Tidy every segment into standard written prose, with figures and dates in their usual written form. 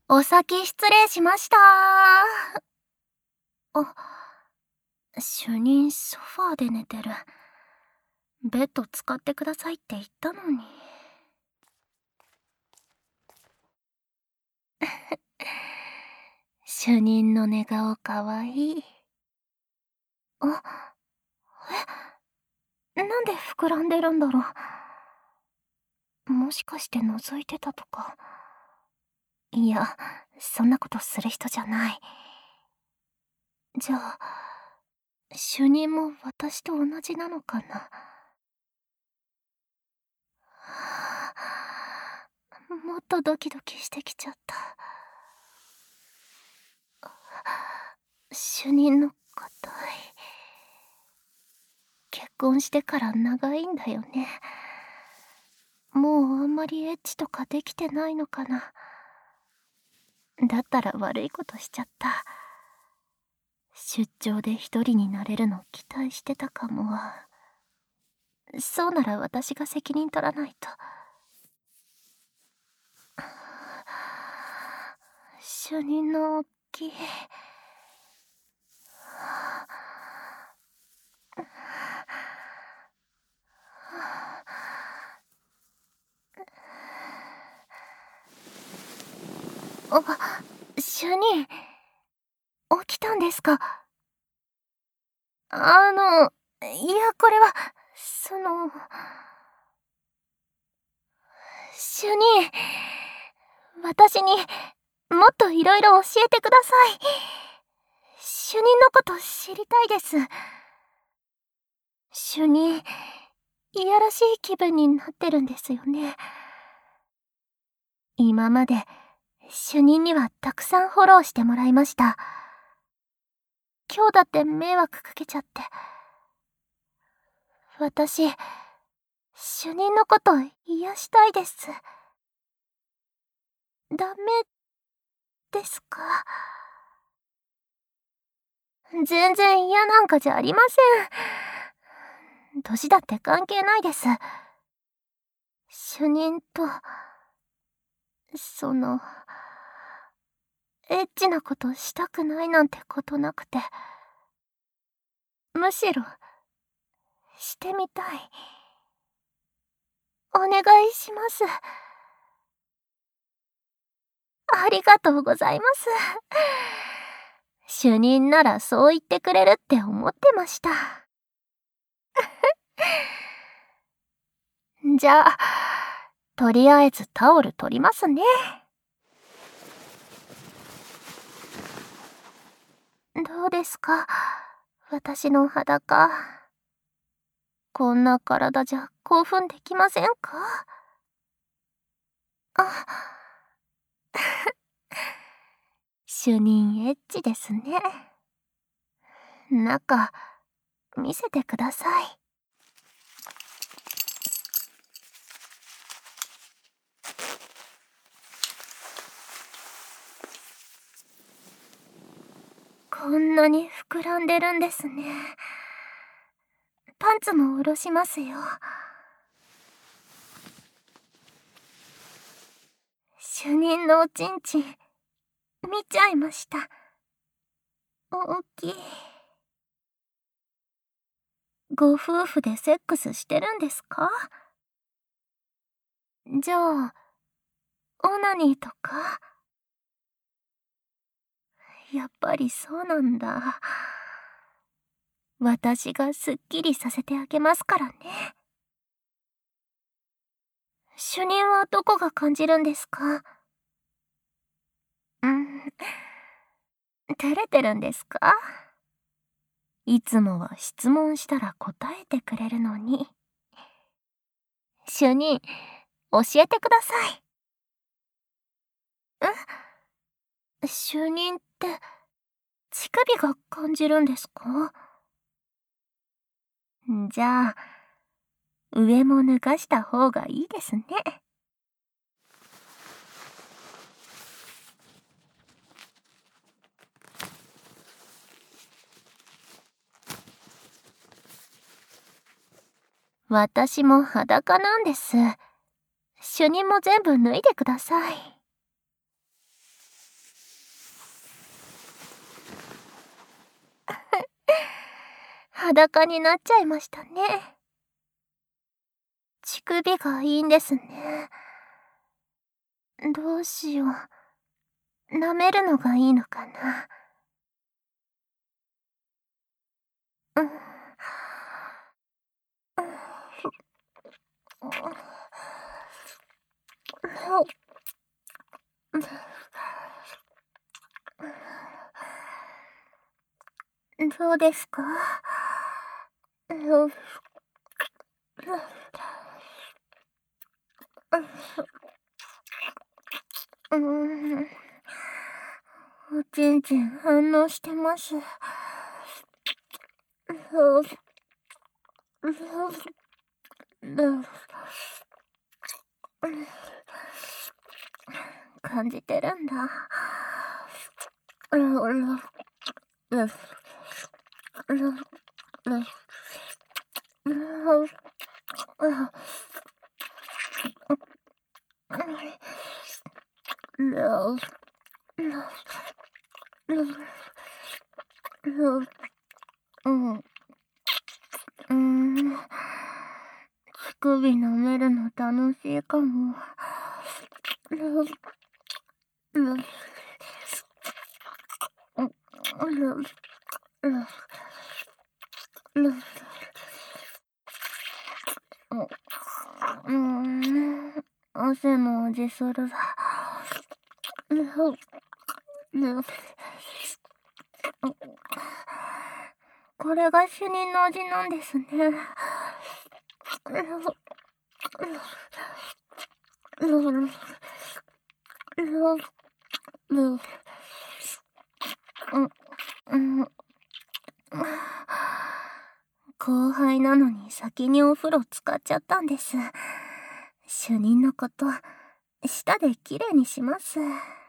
お先失礼しました。主任ソファーで寝てる。ベッド使ってくださいって言ったのに。主任の寝顔かわいい。なんで膨らんでるんだろう。もしかして覗いてたとか。いや、そんなことする人じゃない。じゃあ、主任も私と同じなのかな。もっとドキドキしてきちゃった。主任の硬い。結婚してから長いんだよね。もうあんまりエッチとかできてないのかな。だったら悪いことしちゃった。出張で一人になれるの期待してたかも。そうなら私が責任取らないと。主任の大きい。主任、起きたんですか？いや、これは、主任、私にもっといろいろ教えてください。主任のこと知りたいです。主任、いやらしい気分になってるんですよね。今まで主任にはたくさんフォローしてもらいました。今日だって迷惑かけちゃって。私、主任のこと癒したいです。ダメですか？全然嫌なんかじゃありません。年だって関係ないです。主任と、エッチなことしたくないなんてことなくて、むしろ、してみたい。お願いします。ありがとうございます。主任ならそう言ってくれるって思ってました。じゃあ、とりあえずタオル取りますね。どうですか？私の裸。こんな体じゃ興奮できませんか？主任エッチですね。中、見せてください。こんなに膨らんでるんですね。パンツも下ろしますよ。主任のおちんちん、見ちゃいました。大きい。ご夫婦でセックスしてるんですか？じゃあ、オナニーとか？やっぱりそうなんだ。私がすっきりさせてあげますからね。主任はどこが感じるんですか？照れてるんですか？いつもは質問したら答えてくれるのに。主任、教えてください。主任って、乳首が感じるんですか？じゃあ、上も脱がした方がいいですね。私も裸なんです。主任も全部脱いでください。 裸になっちゃいましたね。乳首がいいんですね。どうしよう。舐めるのがいいのかな。うん。どうですか？うーん。おちんちん反応してます。感じてるんだ。うん。乳首舐めるの楽しいかも。汗の味する。これが主任の味なんですね。後輩なのに先にお風呂使っちゃったんです。主任のこと、舌できれいにします。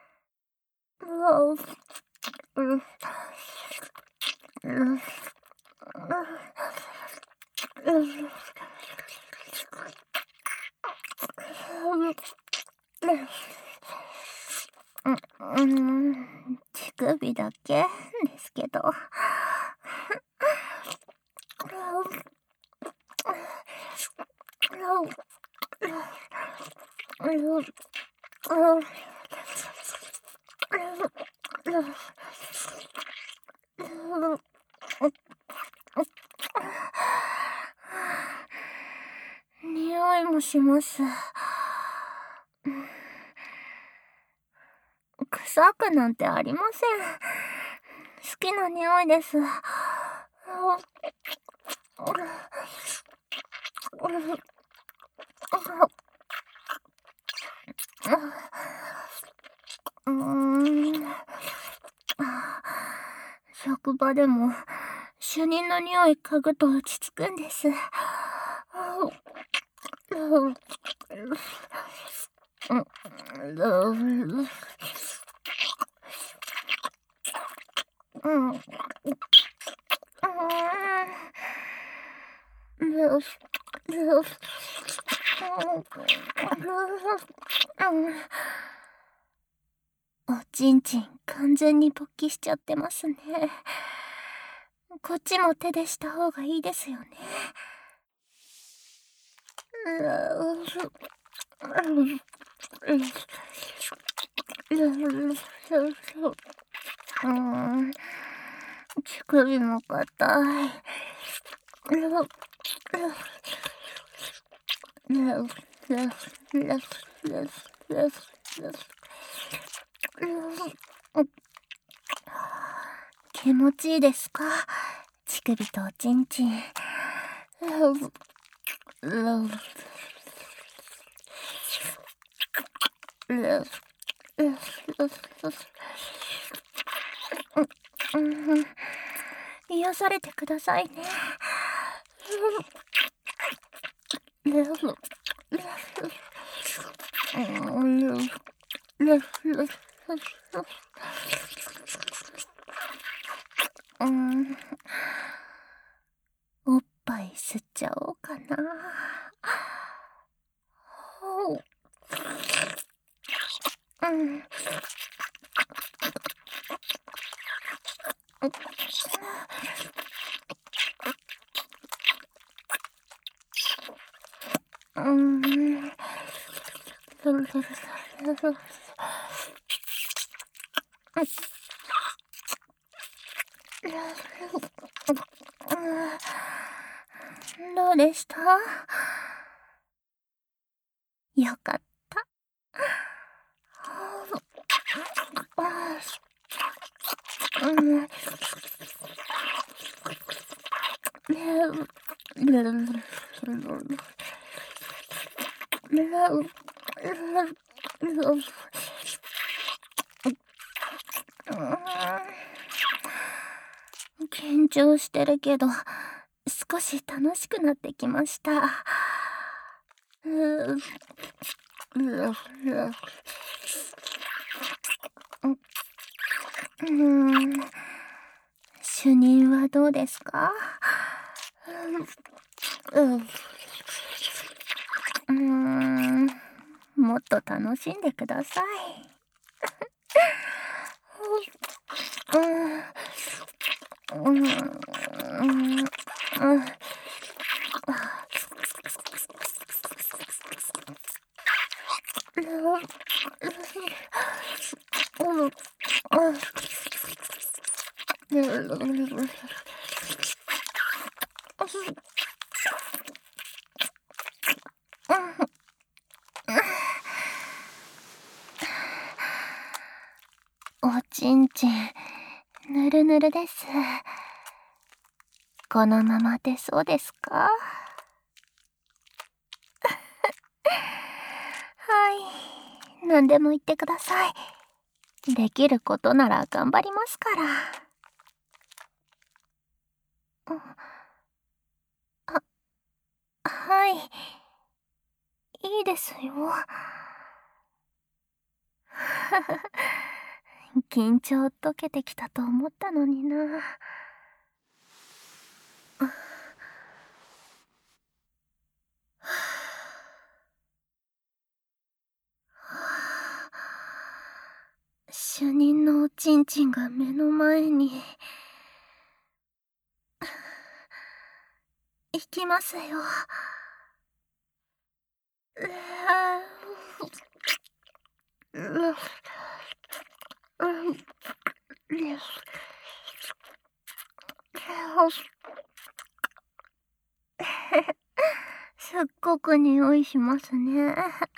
乳首だけですけど。匂いもします。臭くなんてありません。好きな匂いです。うーん。職場でも主任の匂い嗅ぐと落ち着くんです。おちんちん完全に勃起しちゃってますね。こっちも手でした方がいいですよね。乳首も硬い。気持ちいいですか？乳首とおちんちん。癒されてくださいね。おっぱい吸っちゃおうかな。 うーん。どうでした？よかった。うん。緊張してるけど、少し楽しくなってきました。主任はどうですか？もっと楽しんでください。うん、うん、うん、おちんちん、ぬるぬるです。このまま出そうですか？はい、何でも言ってください。できることなら頑張りますから。あ、はい、いいですよ。緊張解けてきたと思ったのにな。主任のおちんちんが目の前に。行きますよ。すっごく匂いしますね。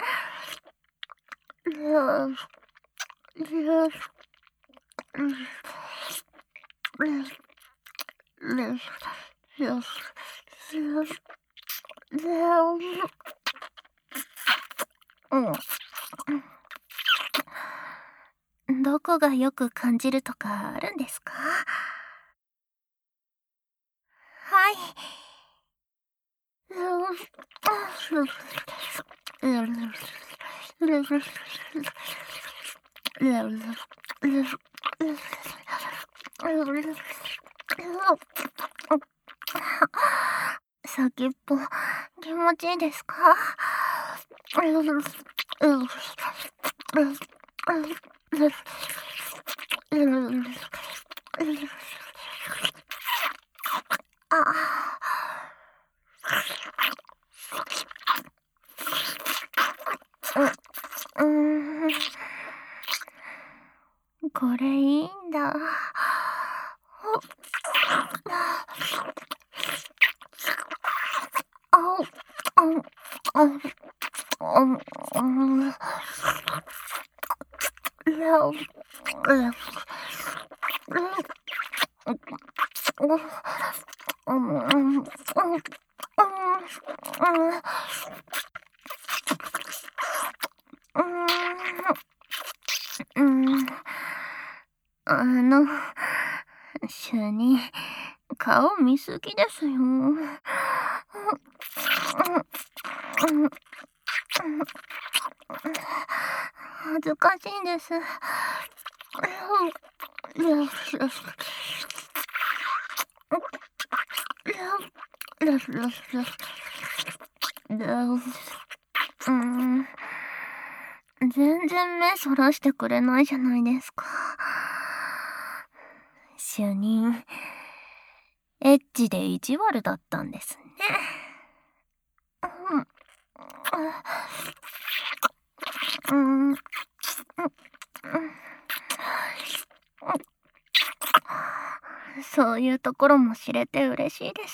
どこがよく感じるとかあるんですか？はい。先っぽ、気持ちいいですか？あうーん、これいいんだ。あ、あ、うん、主任、顔見すぎですよ。恥ずかしいんです。うん、全然目そらしてくれないじゃないですか。主任、エッチで意地悪だったんですね。 そういうところも知れて嬉しいです。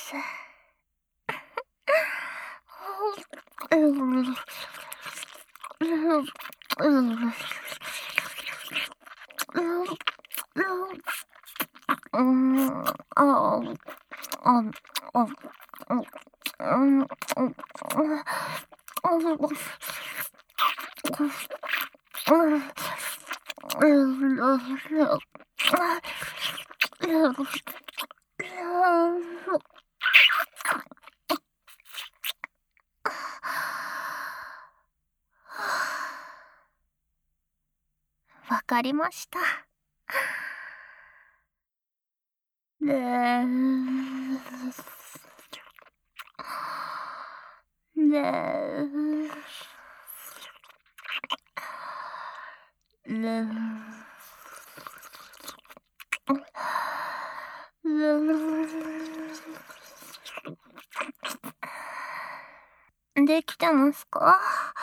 わかりました。できてますか？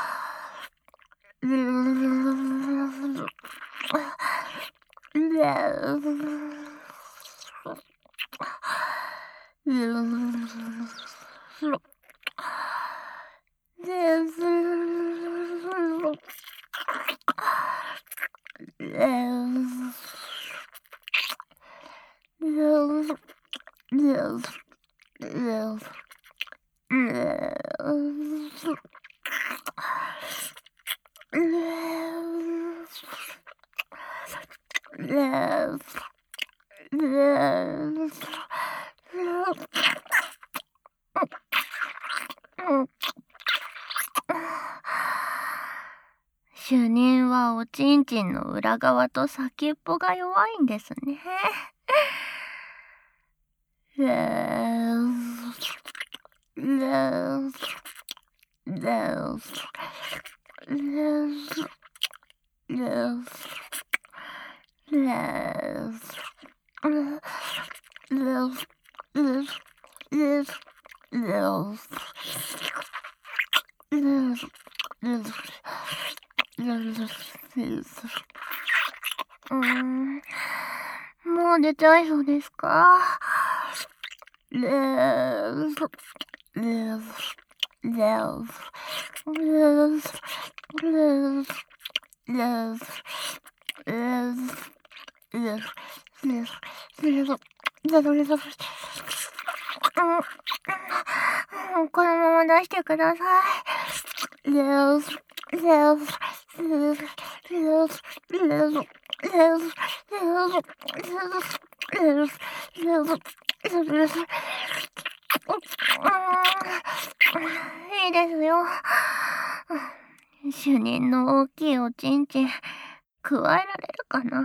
主任はおちんちんの裏側と先っぽが弱いんですね。もう出ちゃいそうですか？このまま出してください。いいですよ。主任の大きいおちんちん、加えられるかな。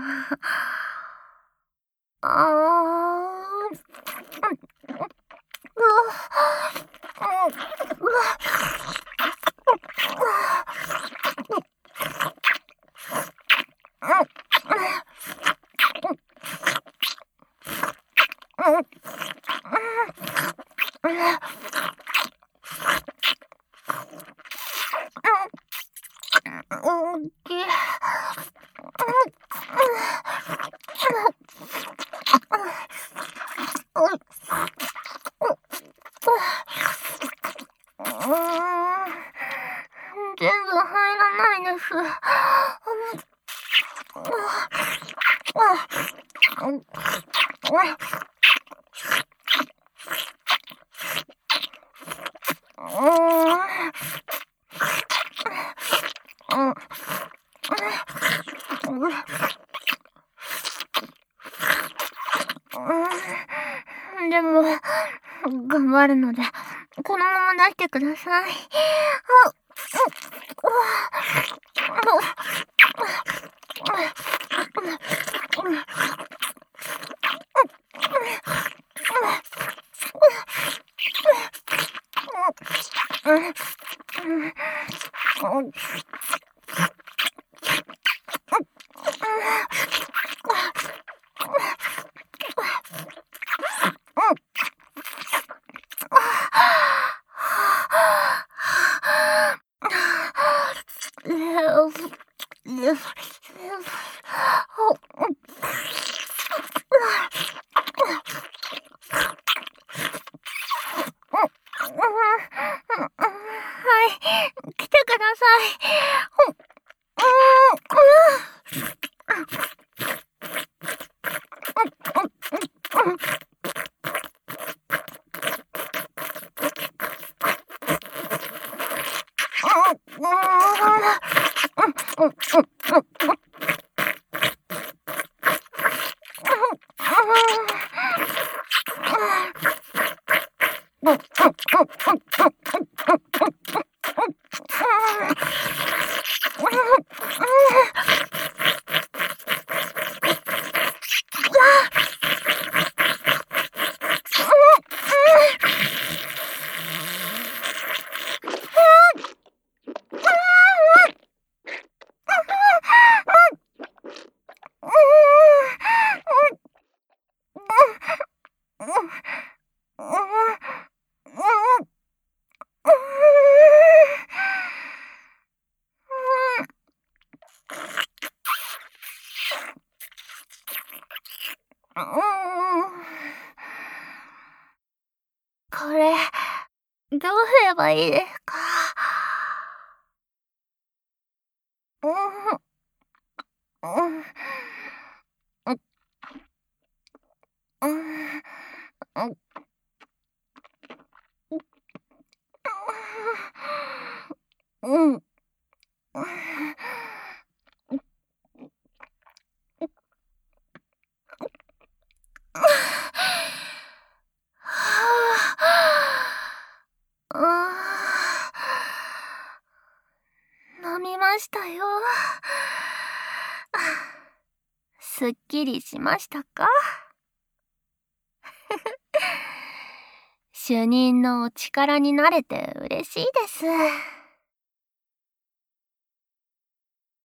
大きい。全部入らないです。でも、頑張るので、このまま出してください。 さい。これ、どうすればいいですか？飲みましたよ。すっきりしましたか？主任のお力になれて嬉しいです。